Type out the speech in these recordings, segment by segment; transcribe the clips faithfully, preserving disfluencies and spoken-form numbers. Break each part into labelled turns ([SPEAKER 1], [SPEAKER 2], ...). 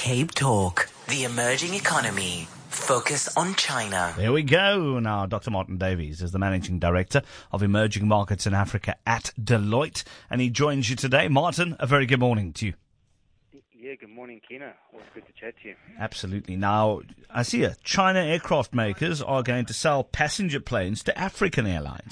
[SPEAKER 1] Cape Talk, the emerging economy. Focus on China.
[SPEAKER 2] There we go. Now, Doctor Martin Davies is the Managing Director of Emerging Markets in Africa at Deloitte, and he joins you today. Martin, a very good morning to you.
[SPEAKER 3] Yeah, good morning, Kina. Always good to chat to you.
[SPEAKER 2] Absolutely. Now, I see it. China aircraft makers are going to sell passenger planes to African airlines.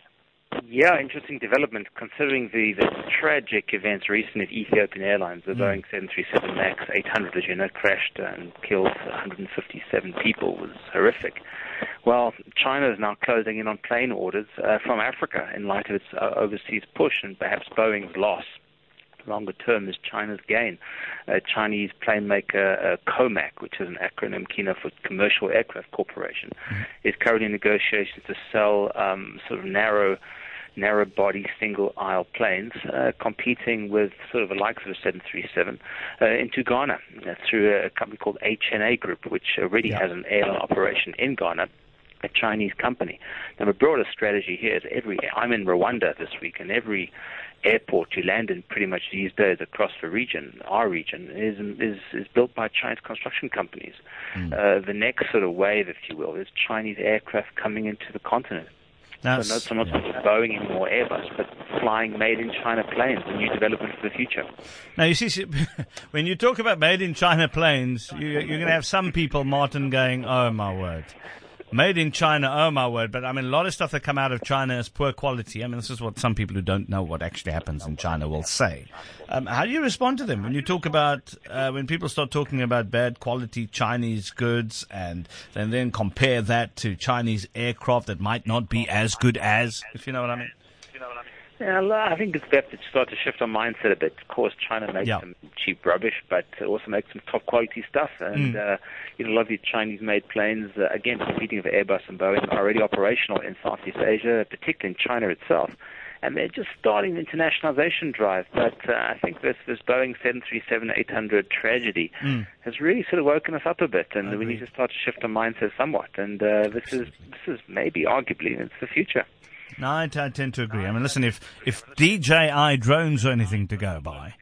[SPEAKER 3] Yeah, interesting development considering the, the tragic events recently at Ethiopian Airlines. The mm. Boeing seven thirty-seven MAX eight hundred, as you know, crashed and killed one hundred fifty-seven people. It was horrific. Well, China is now closing in on plane orders uh, from Africa in light of its uh, overseas push and perhaps Boeing's loss. Longer term is China's gain. Uh, Chinese plane maker uh, COMAC, which is an acronym Kina for Commercial Aircraft Corporation, mm-hmm. is currently in negotiations to sell um, sort of narrow narrow body single aisle planes uh, competing with sort of the likes of a seven thirty-seven uh, into Ghana uh, through a company called H N A Group, which already yeah. has an airline operation in Ghana, a Chinese company. Now, the broader strategy here is every, I'm in Rwanda this week, and every airport you land in pretty much these days across the region, our region, is is, is built by Chinese construction companies. Mm. Uh, the next sort of wave, if you will, is Chinese aircraft coming into the continent.
[SPEAKER 2] That's,
[SPEAKER 3] so not so much yeah. Boeing anymore, Airbus, but flying made-in-China planes, a new development for the future.
[SPEAKER 2] Now, you see, when you talk about made-in-China planes, you, you're going to have some people, Martin, going, oh, my word. Made in China, oh my word. But I mean, a lot of stuff that come out of China is poor quality. I mean, this is what some people who don't know what actually happens in China will say. Um, how do you respond to them when you talk about, uh, when people start talking about bad quality Chinese goods and then, then compare that to Chinese aircraft that might not be as good as, if you know what I mean?
[SPEAKER 3] Yeah, I think it's better to start to shift our mindset a bit. Of course, China makes yeah. some cheap rubbish, but it also makes some top quality stuff. And mm. uh, you know, a lot of these Chinese-made planes, uh, again, competing with Airbus and Boeing, are already operational in Southeast Asia, particularly in China itself. And they're just starting the internationalization drive. But uh, I think this, this Boeing seven thirty-seven eight hundred tragedy mm. has really sort of woken us up a bit, and we need to start to shift our mindset somewhat. And uh, this is this is maybe, arguably, it's the future.
[SPEAKER 2] No, I, t- I tend to agree. I mean, listen, if, if D J I drones are anything to go by,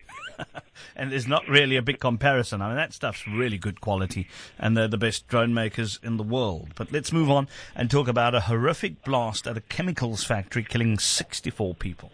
[SPEAKER 2] and there's not really a big comparison, I mean, that stuff's really good quality, and they're the best drone makers in the world. But let's move on and talk about a horrific blast at a chemicals factory killing sixty-four people.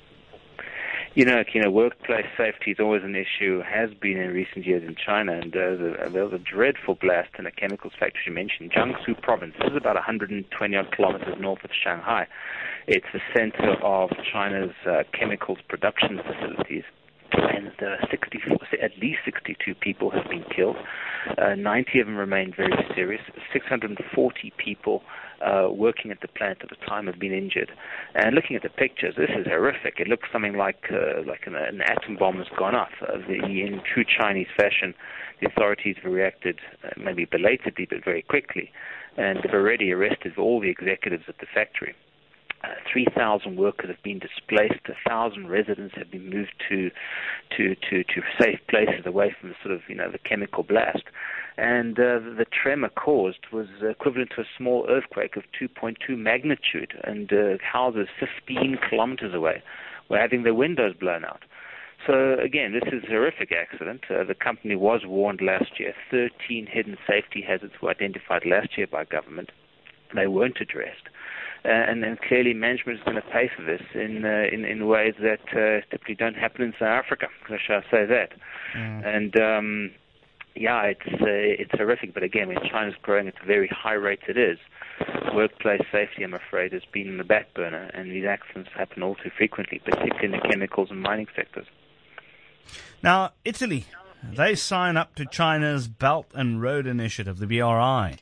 [SPEAKER 3] You know, you know, workplace safety is always an issue, has been in recent years in China, and uh, the, there was a dreadful blast in a chemicals factory you mentioned, Jiangsu province. This is about one hundred twenty odd kilometers north of Shanghai. It's the center of China's uh, chemicals production facilities. And uh, sixty-four, at least sixty-two people have been killed. Uh, ninety of them remain very serious. six hundred forty people uh, working at the plant at the time have been injured. And looking at the pictures, this is horrific. It looks something like uh, like an, an atom bomb has gone off. Uh, the, in true Chinese fashion, the authorities have reacted uh, maybe belatedly, but very quickly, and they've already arrested all the executives at the factory. Uh, three thousand workers have been displaced. one thousand residents have been moved to, to, to, to safe places away from the sort of, you know, the chemical blast. And uh, the tremor caused was equivalent to a small earthquake of two point two magnitude, and uh, houses fifteen kilometers away were having their windows blown out. So, again, this is a horrific accident. Uh, the company was warned last year. thirteen hidden safety hazards were identified last year by government. They weren't addressed. Uh, and then clearly management is going to pay for this in uh, in, in ways that uh, typically don't happen in South Africa. Shall I say that? Mm. And um, yeah, it's uh, it's horrific. But again, when China's growing at the very high rate it is, workplace safety, I'm afraid, has been in the back burner, and these accidents happen all too frequently, particularly in the chemicals and mining sectors.
[SPEAKER 2] Now, Italy, they sign up to China's Belt and Road Initiative, the B R I.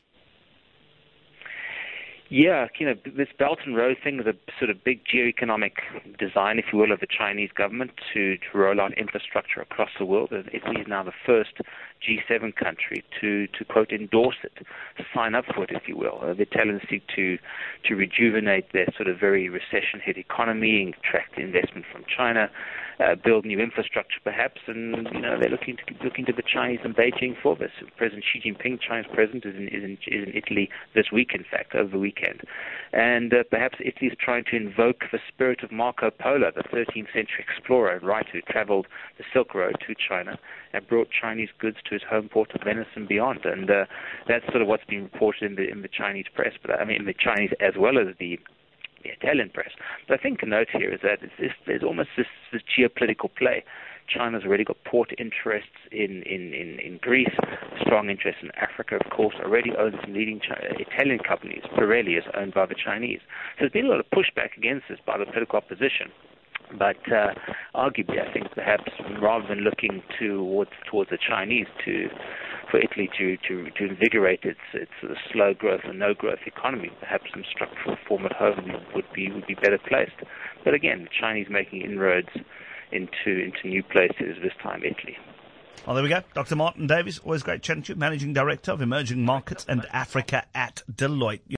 [SPEAKER 3] Yeah, you know, this Belt and Road thing is a sort of big geoeconomic design, if you will, of the Chinese government to, to roll out infrastructure across the world. Italy is now the first G seven country to, to quote, endorse it, to sign up for it, if you will. Uh, the Italians seek to, to rejuvenate their sort of very recession-hit economy and attract investment from China. uh, build new infrastructure, perhaps. And you know, they're looking to looking to the Chinese and Beijing for this. President Xi Jinping, China's president, is in is in, is in Italy this week, in fact, over the weekend, and uh, perhaps Italy is trying to invoke the spirit of Marco Polo, the thirteenth century explorer, right, who traveled the Silk Road to China and brought Chinese goods to his home port of Venice and beyond. And uh, that's sort of what's been reported in the in the Chinese press, but I mean in the Chinese as well as the, the Italian press. But I think a note here is that it's this, there's almost this, this geopolitical play. China's already got port interests in, in, in, in Greece, strong interest in Africa, of course, already owns some leading China, Italian companies. Pirelli is owned by the Chinese. So there's been a lot of pushback against this by the political opposition. But uh, arguably, I think perhaps rather than looking towards towards the Chinese to for Italy to, to, to invigorate its its sort of slow growth and no growth economy, perhaps some structural reform at home would be would be better placed. But again, the Chinese making inroads into into new places, this time Italy.
[SPEAKER 2] Well, there we go. Doctor Martin Davies, always great chatting to you, Managing Director of Emerging Markets and Africa at Deloitte.